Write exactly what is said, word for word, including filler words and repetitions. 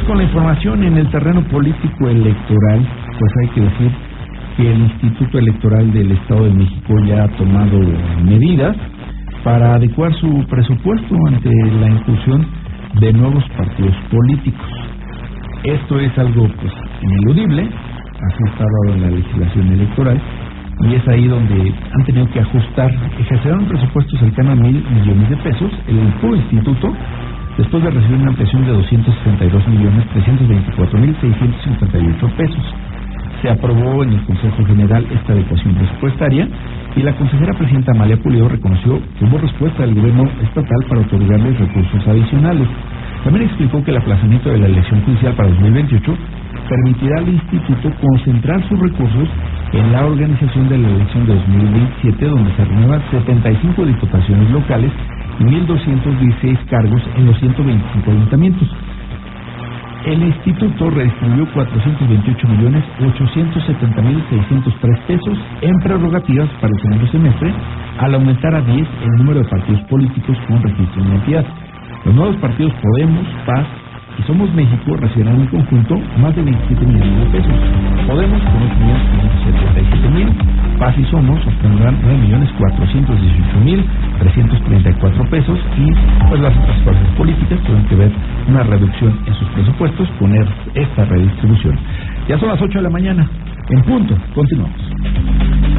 con la información en el terreno político electoral. Pues hay que decir que el Instituto Electoral del Estado de México ya ha tomado medidas para adecuar su presupuesto ante la inclusión de nuevos partidos políticos. Esto es algo pues ineludible, así está dado en la legislación electoral, y es ahí donde han tenido que ajustar, ejercer un presupuesto cercano a mil millones de pesos, el puro instituto, después de recibir una ampliación de doscientos sesenta y dos millones trescientos veinticuatro mil seiscientos cincuenta y ocho pesos. Se aprobó en el Consejo General esta adecuación presupuestaria y la consejera presidenta Amalia Pulido reconoció que hubo respuesta del gobierno estatal para otorgarles recursos adicionales. También explicó que el aplazamiento de la elección judicial para dos mil veintiocho permitirá al instituto concentrar sus recursos en la organización de la elección de dos mil veintisiete, donde se renuevan setenta y cinco diputaciones locales y mil doscientos dieciséis cargos en los ciento veinticinco ayuntamientos. El instituto redistribuyó cuatrocientos veintiocho millones ochocientos setenta mil seiscientos tres pesos en prerrogativas para el segundo semestre, al aumentar a diez el número de partidos políticos con registro en la entidad. Los nuevos partidos Podemos, Paz y Somos México recibirán en conjunto más de veintisiete millones de pesos. Podemos con ocho millones quinientos setenta y siete mil, Paz y Somos obtendrán nueve millones cuatrocientos dieciocho mil trescientos treinta y cuatro pesos, y pues las otras fuerzas políticas tienen que ver una reducción en sus presupuestos con esta redistribución. Ya son las ocho de la mañana, en punto, continuamos.